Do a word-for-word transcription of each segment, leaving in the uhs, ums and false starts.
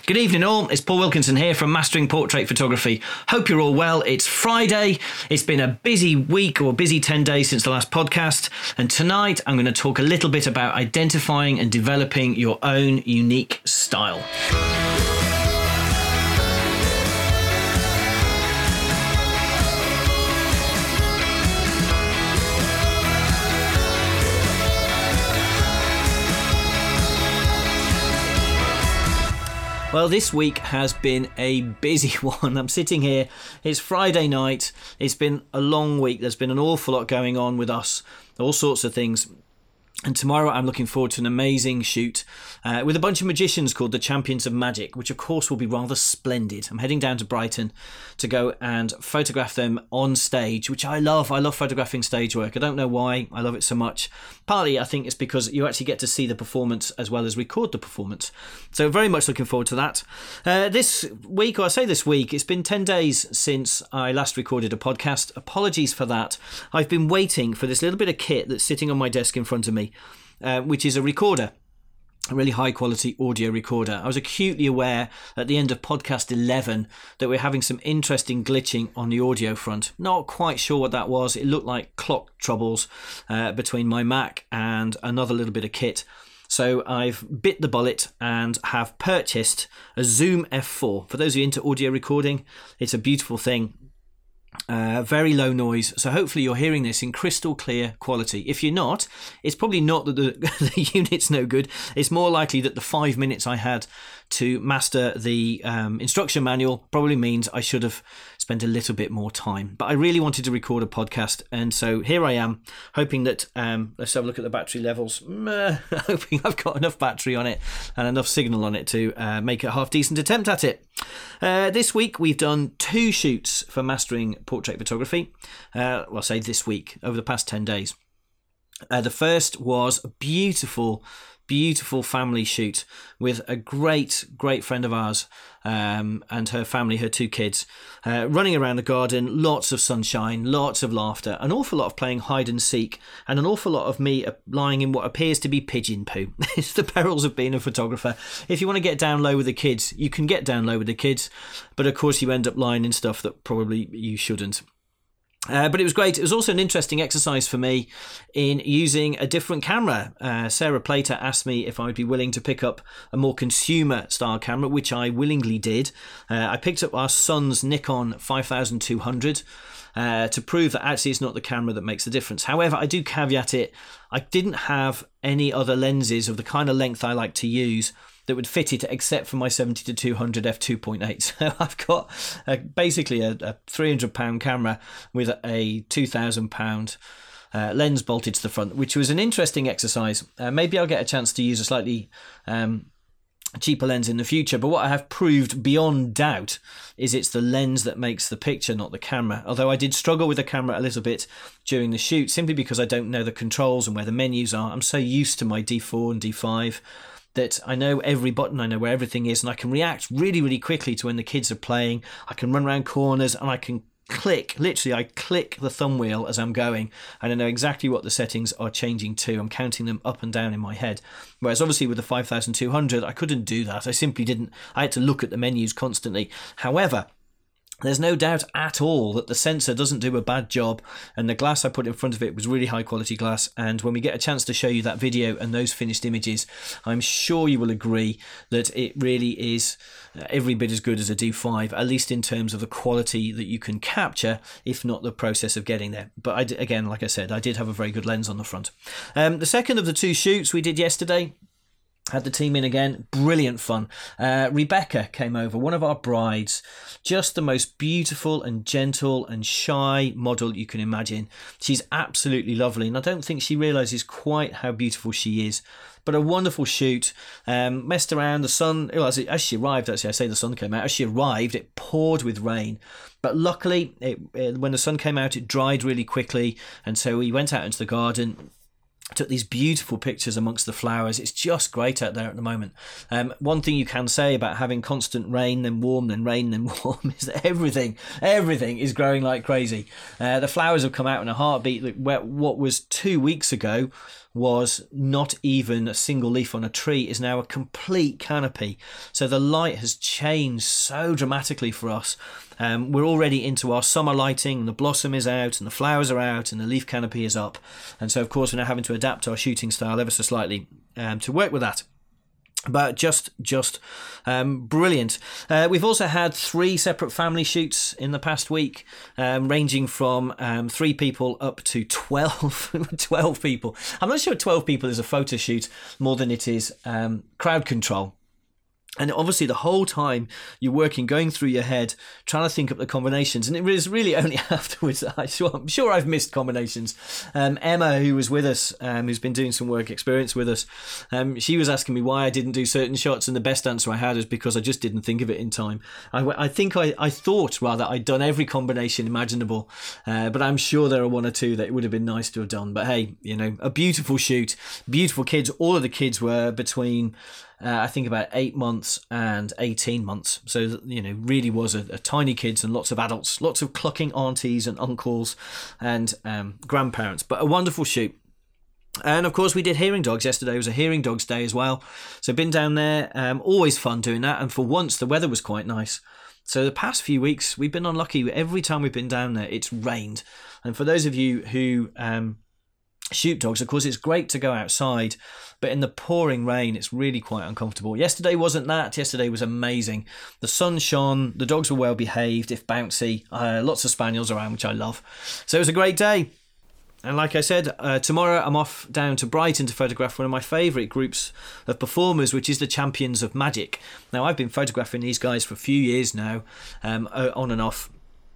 Good evening all, it's Paul Wilkinson here from Mastering Portrait Photography. Hope you're all well. It's Friday, it's been a busy week or busy ten days since the last podcast, and tonight I'm going to talk a little bit about identifying and developing your own unique style. Well, this week has been a busy one. I'm sitting here, it's Friday night, it's been a long week, there's been an awful lot going on with us, all sorts of things. And tomorrow I'm looking forward to an amazing shoot uh, with a bunch of magicians called the Champions of Magic, which of course will be rather splendid. I'm heading down to Brighton to go and photograph them on stage, which I love. I love photographing stage work. I don't know why I love it so much. Partly I think it's because you actually get to see the performance as well as record the performance. So very much looking forward to that. Uh, this week, or I say this week, it's been ten days since I last recorded a podcast. Apologies for that. I've been waiting for this little bit of kit that's sitting on my desk in front of me. Uh, which is a recorder, a really high quality audio recorder. I was acutely aware at the end of podcast eleven that we're having some interesting glitching on the audio front. Not quite sure what that was. It looked like clock troubles uh, between my Mac and another little bit of kit. So I've bit the bullet and have purchased a Zoom F four. For those of you into audio recording, it's a beautiful thing. Uh, very low noise, so hopefully you're hearing this in crystal clear quality. If you're not, it's probably not that the, the unit's no good. It's more likely that the five minutes I had to master the um, instruction manual probably means I should have spent a little bit more time. But I really wanted to record a podcast, and so here I am, hoping that, um, let's have a look at the battery levels, Meh, hoping I've got enough battery on it and enough signal on it to uh, make a half decent attempt at it. Uh, this week we've done two shoots for Mastering Portrait Photography. Uh, well, I'll say this week, over the past ten days. Uh, the first was a beautiful, beautiful family shoot with a great, great friend of ours um, and her family, her two kids, uh, running around the garden, lots of sunshine, lots of laughter, an awful lot of playing hide and seek, and an awful lot of me lying in what appears to be pigeon poo. It's the perils of being a photographer. If you want to get down low with the kids, you can get down low with the kids, but of course you end up lying in stuff that probably you shouldn't. Uh, but it was great. It was also an interesting exercise for me in using a different camera. Uh, Sarah Plater asked me if I would be willing to pick up a more consumer style camera, which I willingly did. Uh, I picked up our son's Nikon five thousand two hundred uh, to prove that actually it's not the camera that makes the difference. However, I do caveat it. I didn't have any other lenses of the kind of length I like to use that would fit it except for my seventy to two hundred f two point eight. So I've got a, basically a, a three hundred pound camera with a two thousand pound uh, lens bolted to the front, which was an interesting exercise. Uh, maybe I'll get a chance to use a slightly um, cheaper lens in the future, but what I have proved beyond doubt is it's the lens that makes the picture, not the camera. Although I did struggle with the camera a little bit during the shoot, simply because I don't know the controls and where the menus are. I'm so used to my D four and D five that I know every button, I know where everything is, and I can react really, really quickly to when the kids are playing. I can run around corners and I can click, literally I click the thumb wheel as I'm going, and I know exactly what the settings are changing to. I'm counting them up and down in my head. Whereas obviously with the five thousand two hundred, I couldn't do that. I simply didn't. I had to look at the menus constantly. However, there's no doubt at all that the sensor doesn't do a bad job, and the glass I put in front of it was really high quality glass. And when we get a chance to show you that video and those finished images, I'm sure you will agree that it really is every bit as good as a D five, at least in terms of the quality that you can capture, if not the process of getting there. But I, again, like I said, I did have a very good lens on the front. Um, the second of the two shoots we did yesterday, had the team in again, brilliant fun. Uh, Rebecca came over, one of our brides, just the most beautiful and gentle and shy model you can imagine. She's absolutely lovely, and I don't think she realises quite how beautiful she is. But a wonderful shoot, um, messed around, the sun, well, as, it, as she arrived, actually, I say the sun came out, as she arrived, it poured with rain. But luckily, it, it, when the sun came out, it dried really quickly, and so we went out into the garden, took these beautiful pictures amongst the flowers. It's just great out there at the moment. Um, one thing you can say about having constant rain, then warm, then rain, then warm, is that everything, everything is growing like crazy. Uh, the flowers have come out in a heartbeat. What was two weeks ago was not even a single leaf on a tree is now a complete canopy. So the light has changed so dramatically for us. Um, we're already into our summer lighting, and the blossom is out and the flowers are out and the leaf canopy is up. And so, of course, we're now having to adapt our shooting style ever so slightly um, to work with that. But just, just um, brilliant. Uh, we've also had three separate family shoots in the past week, um, ranging from um, three people up to twelve, twelve people. I'm not sure twelve people is a photo shoot more than it is um, crowd control. And obviously the whole time you're working, going through your head, trying to think up the combinations. And it was really only afterwards, I'm sure, I'm sure I've missed combinations. Um, Emma, who was with us, um, who's been doing some work experience with us, um, she was asking me why I didn't do certain shots. And the best answer I had is because I just didn't think of it in time. I, I think I, I thought, rather, I'd done every combination imaginable. Uh, but I'm sure there are one or two that it would have been nice to have done. But hey, you know, a beautiful shoot, beautiful kids. All of the kids were between... Uh, I think about eight months and eighteen months. So, you know, really was a, a tiny kids and lots of adults, lots of clucking aunties and uncles and um, grandparents. But a wonderful shoot. And of course, we did hearing dogs yesterday. It was a hearing dogs day as well. So been down there. Um, always fun doing that. And for once, the weather was quite nice. So the past few weeks, we've been unlucky. Every time we've been down there, it's rained. And for those of you who... Um, shoot dogs, of course, it's great to go outside, but in the pouring rain it's really quite uncomfortable. Yesterday wasn't that. Yesterday was amazing. The sun shone, the dogs were well behaved, if bouncy, uh, lots of spaniels around, which I love. So it was a great day. And like I said, uh, tomorrow I'm off down to Brighton to photograph one of my favourite groups of performers, which is the Champions of Magic. Now, I've been photographing these guys for a few years now, um, on and off.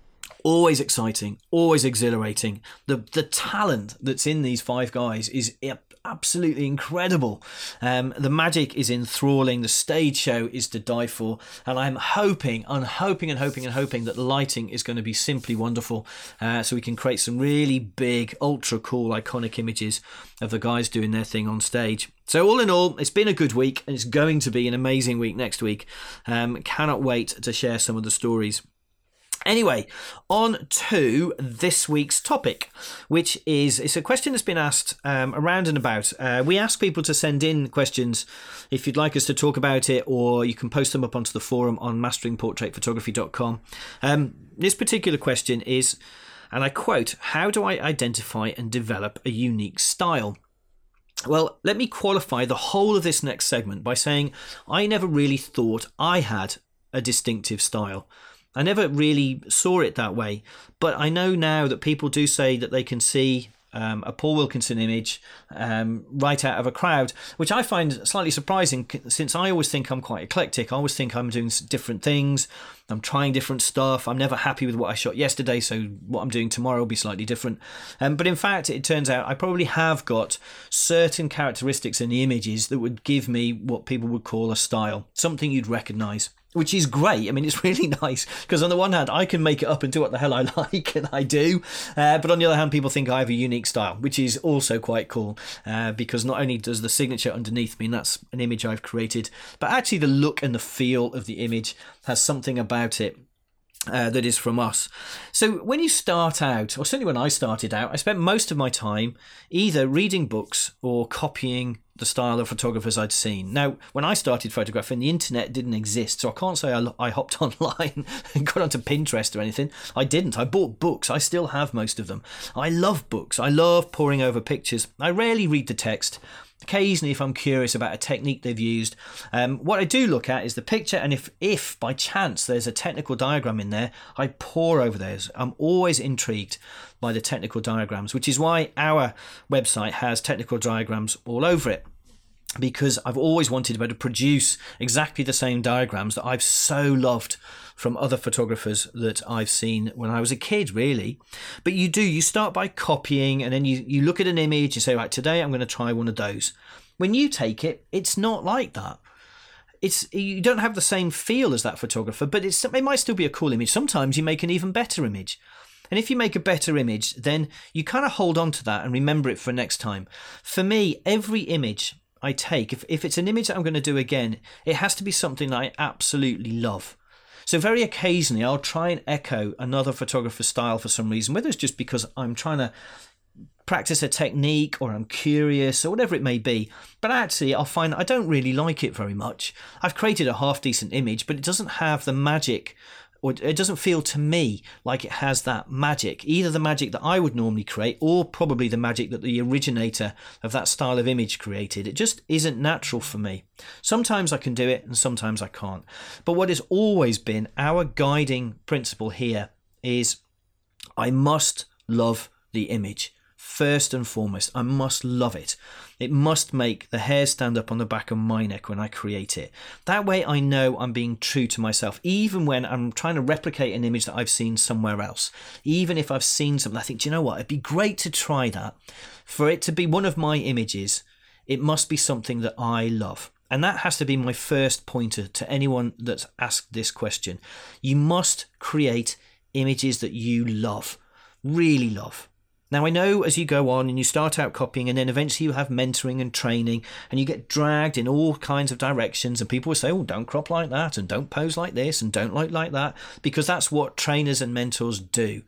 Always exciting, always exhilarating. The the talent that's in these five guys is absolutely incredible. Um, the magic is enthralling. The stage show is to die for. And I'm hoping, I'm hoping and hoping and hoping that the lighting is going to be simply wonderful. Uh, so we can create some really big, ultra cool, iconic images of the guys doing their thing on stage. So all in all, it's been a good week, and it's going to be an amazing week next week. Um, cannot wait to share some of the stories. Anyway, on to this week's topic, which is, it's a question that's been asked um, around and about. Uh, we ask people to send in questions if you'd like us to talk about it, or you can post them up onto the forum on mastering portrait photography dot com. Um, this particular question is, and I quote, "How do I identify and develop a unique style?" Well, let me qualify the whole of this next segment by saying I never really thought I had a distinctive style. I never really saw it that way, but I know now that people do say that they can see um, a Paul Wilkinson image um, right out of a crowd, which I find slightly surprising, since I always think I'm quite eclectic. I always think I'm doing different things. I'm trying different stuff. I'm never happy with what I shot yesterday, so what I'm doing tomorrow will be slightly different. Um, but in fact, it turns out I probably have got certain characteristics in the images that would give me what people would call a style, something you'd recognise. Which is great. I mean, it's really nice, because on the one hand, I can make it up and do what the hell I like, and I do. Uh, but on the other hand, people think I have a unique style, which is also quite cool, uh, because not only does the signature underneath mean that's an image I've created, but actually the look and the feel of the image has something about it Uh, that is from us. So when you start out, or certainly when I started out, I spent most of my time either reading books or copying the style of photographers I'd seen. Now, when I started photographing, the internet didn't exist, so I can't say I, I hopped online and got onto Pinterest or anything. I didn't. I bought books. I still have most of them. I love books. I love poring over pictures. I rarely read the text. Occasionally, if I'm curious about a technique they've used, um, what I do look at is the picture, and if, if by chance there's a technical diagram in there, I pore over those. I'm always intrigued by the technical diagrams, which is why our website has technical diagrams all over it, because I've always wanted to be able to produce exactly the same diagrams that I've so loved from other photographers that I've seen when I was a kid, really. But you do, you start by copying, and then you, you look at an image, you say, right, today I'm going to try one of those. When you take it, it's not like that. It's, you don't have the same feel as that photographer, but it's, it might still be a cool image. Sometimes you make an even better image. And if you make a better image, then you kind of hold on to that and remember it for next time. For me, every image I take, if, if it's an image that I'm going to do again, it has to be something that I absolutely love. So very occasionally I'll try and echo another photographer's style for some reason, whether it's just because I'm trying to practice a technique, or I'm curious, or whatever it may be. But actually, I'll find that I don't really like it very much. I've created a half decent image, but it doesn't have the magic, or it doesn't feel to me like it has that magic, either the magic that I would normally create, or probably the magic that the originator of that style of image created. It just isn't natural for me. Sometimes I can do it and sometimes I can't. But what has always been our guiding principle here is I must love the image. First and foremost, I must love it. It must make the hair stand up on the back of my neck when I create it. That way I know I'm being true to myself, even when I'm trying to replicate an image that I've seen somewhere else. Even if I've seen something, I think, do you know what? It'd be great to try that. For it to be one of my images, it must be something that I love. And that has to be my first pointer to anyone that's asked this question. You must create images that you love, really love. Now, I know as you go on and you start out copying, and then eventually you have mentoring and training, and you get dragged in all kinds of directions, and people will say, oh, don't crop like that, and don't pose like this, and don't look like that, because that's what trainers and mentors do.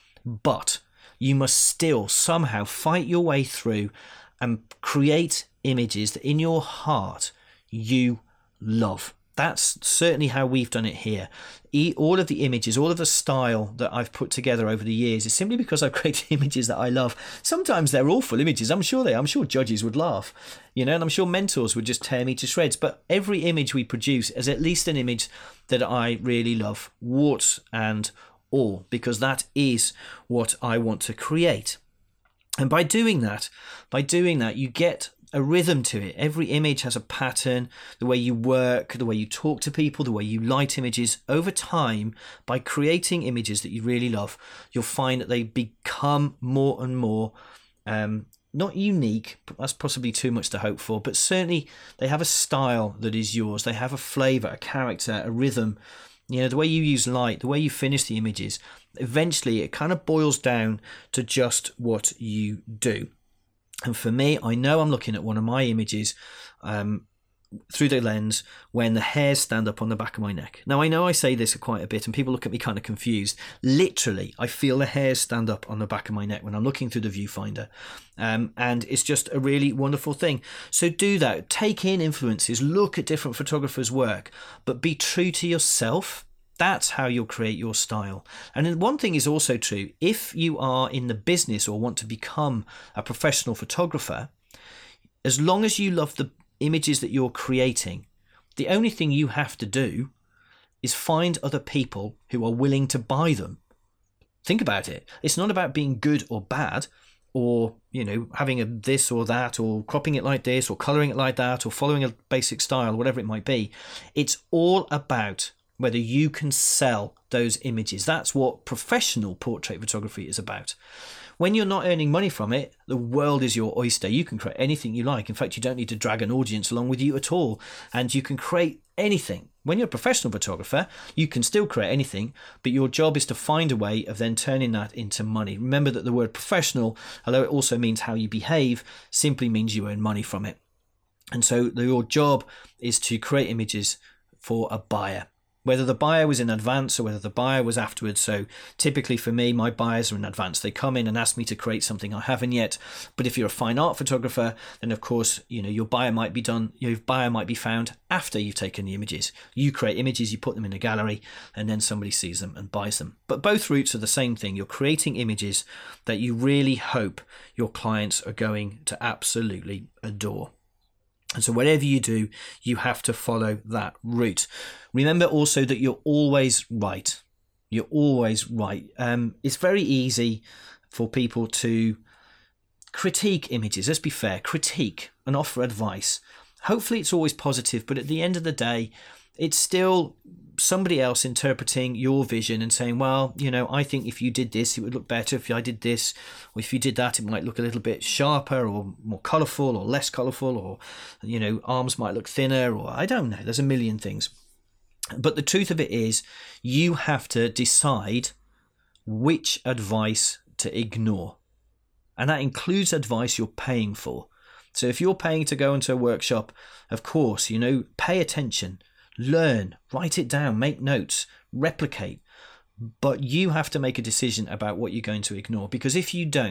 But you must still somehow fight your way through and create images that in your heart you love. That's certainly how we've done it here. All of the images, all of the style that I've put together over the years is simply because I've created images that I love. Sometimes they're awful images. I'm sure they are. I'm sure judges would laugh, you know, and I'm sure mentors would just tear me to shreds. But every image we produce is at least an image that I really love, warts and all, because that is what I want to create. And by doing that, by doing that, you get a rhythm to it. Every image has a pattern, the way you work, the way you talk to people, the way you light images. Over time, by creating images that you really love, you'll find that they become more and more, um, not unique, that's possibly too much to hope for, but certainly they have a style that is yours. They have a flavour, a character, a rhythm. You know, the way you use light, the way you finish the images, eventually it kind of boils down to just what you do. And for me, I know I'm looking at one of my images um, through the lens when the hairs stand up on the back of my neck. Now, I know I say this quite a bit and people look at me kind of confused. Literally, I feel the hairs stand up on the back of my neck when I'm looking through the viewfinder. Um, and it's just a really wonderful thing. So do that. Take in influences. Look at different photographers' work, but be true to yourself. That's how you'll create your style. And then one thing is also true. If you are in the business or want to become a professional photographer, as long as you love the images that you're creating, the only thing you have to do is find other people who are willing to buy them. Think about it. It's not about being good or bad, or, you know, having a this or that, or cropping it like this, or coloring it like that, or following a basic style, whatever it might be. It's all about whether you can sell those images. That's what professional portrait photography is about. When you're not earning money from it, the world is your oyster. You can create anything you like. In fact, you don't need to drag an audience along with you at all. And you can create anything. When you're a professional photographer, you can still create anything, but your job is to find a way of then turning that into money. Remember that the word professional, although it also means how you behave, simply means you earn money from it. And so your job is to create images for a buyer. Whether the buyer was in advance or whether the buyer was afterwards. So typically for me, my buyers are in advance. They come in and ask me to create something I haven't yet. But if you're a fine art photographer, then of course, you know, your buyer might be done, your buyer might be found after you've taken the images. You create images, you put them in a gallery, and then somebody sees them and buys them. But both routes are the same thing. You're creating images that you really hope your clients are going to absolutely adore. And so whatever you do, you have to follow that route. Remember also that you're always right. You're always right. Um, it's very easy for people to critique images. Let's be fair, critique and offer advice. Hopefully it's always positive, but at the end of the day, it's still somebody else interpreting your vision and saying, well, you know, I think if you did this, it would look better. If I did this, or if you did that, it might look a little bit sharper or more colourful or less colourful, or, you know, arms might look thinner, or I don't know. There's a million things. But the truth of it is, you have to decide which advice to ignore. And that includes advice you're paying for. So if you're paying to go into a workshop, of course, you know, pay attention. Learn, write it down, make notes, replicate. But you have to make a decision about what you're going to ignore. Because if you don't,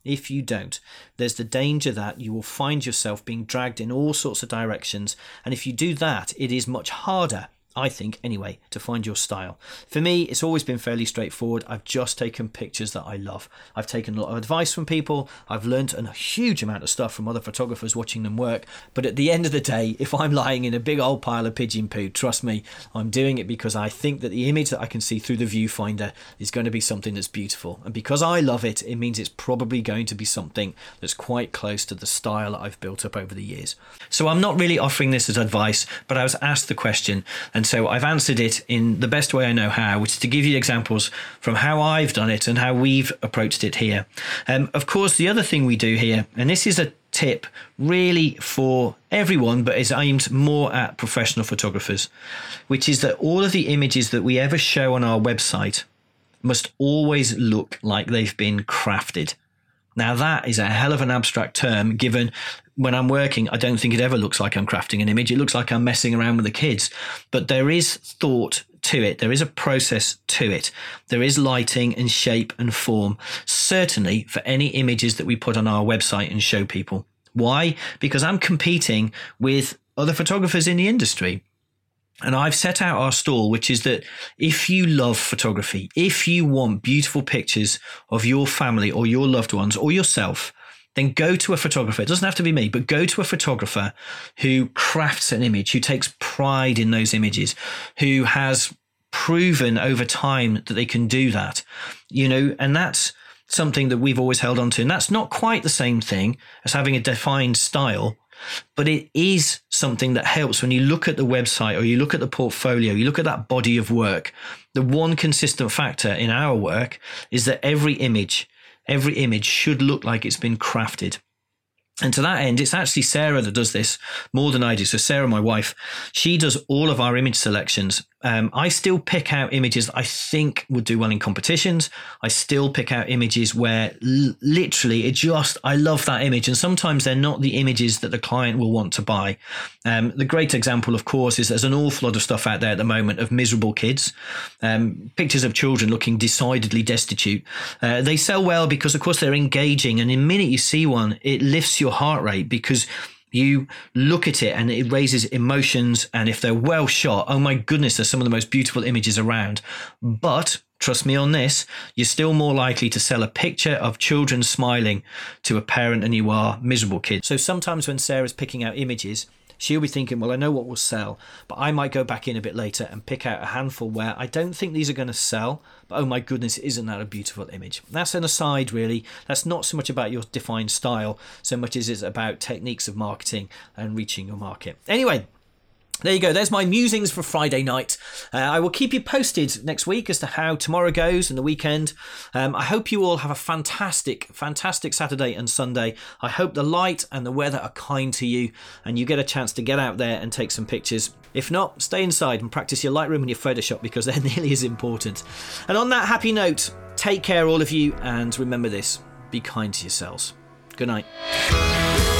If you don't, there's the danger that you will find yourself being dragged in all sorts of directions. And if you do that, it is much harder, I think anyway, to find your style. For me, it's always been fairly straightforward. I've just taken pictures that I love. I've taken a lot of advice from people. I've learnt a huge amount of stuff from other photographers watching them work. But at the end of the day, if I'm lying in a big old pile of pigeon poo, trust me, I'm doing it because I think that the image that I can see through the viewfinder is going to be something that's beautiful. And because I love it, it means it's probably going to be something that's quite close to the style that I've built up over the years. So I'm not really offering this as advice, but I was asked the question, and And so I've answered it in the best way I know how, which is to give you examples from how I've done it and how we've approached it here. Um, of course, the other thing we do here, and this is a tip really for everyone, but is aimed more at professional photographers, which is that all of the images that we ever show on our website must always look like they've been crafted. Now, that is a hell of an abstract term, given when I'm working, I don't think it ever looks like I'm crafting an image. It looks like I'm messing around with the kids. But there is thought to it. There is a process to it. There is lighting and shape and form, certainly for any images that we put on our website and show people. Why? Because I'm competing with other photographers in the industry. And I've set out our stall, which is that if you love photography, if you want beautiful pictures of your family or your loved ones or yourself, then go to a photographer. It doesn't have to be me, but go to a photographer who crafts an image, who takes pride in those images, who has proven over time that they can do that, you know, and that's something that we've always held on to. And that's not quite the same thing as having a defined style, but it is something that helps when you look at the website or you look at the portfolio, you look at that body of work. The one consistent factor in our work is that every image Every image should look like it's been crafted. And to that end, it's actually Sarah that does this more than I do. So Sarah, my wife, she does all of our image selections. Um, I still pick out images that I think would do well in competitions. I still pick out images where l- literally it just, I love that image. And sometimes they're not the images that the client will want to buy. Um, the great example, of course, is there's an awful lot of stuff out there at the moment of miserable kids, um, pictures of children looking decidedly destitute. Uh, they sell well because, of course, they're engaging. And the minute you see one, it lifts your heart rate because you look at it and it raises emotions. And if they're well shot, oh my goodness, they're some of the most beautiful images around. But trust me on this, you're still more likely to sell a picture of children smiling to a parent than you are miserable kids. So sometimes when Sarah's picking out images, she'll be thinking, well, I know what will sell, but I might go back in a bit later and pick out a handful where I don't think these are going to sell, but oh my goodness, isn't that a beautiful image? That's an aside, really. That's not so much about your defined style, so much as it's about techniques of marketing and reaching your market. Anyway, there you go. There's my musings for Friday night. Uh, I will keep you posted next week as to how tomorrow goes and the weekend. Um, I hope you all have a fantastic, fantastic Saturday and Sunday. I hope the light and the weather are kind to you and you get a chance to get out there and take some pictures. If not, stay inside and practice your Lightroom and your Photoshop because they're nearly as important. And on that happy note, take care all of you and remember this, be kind to yourselves. Good night.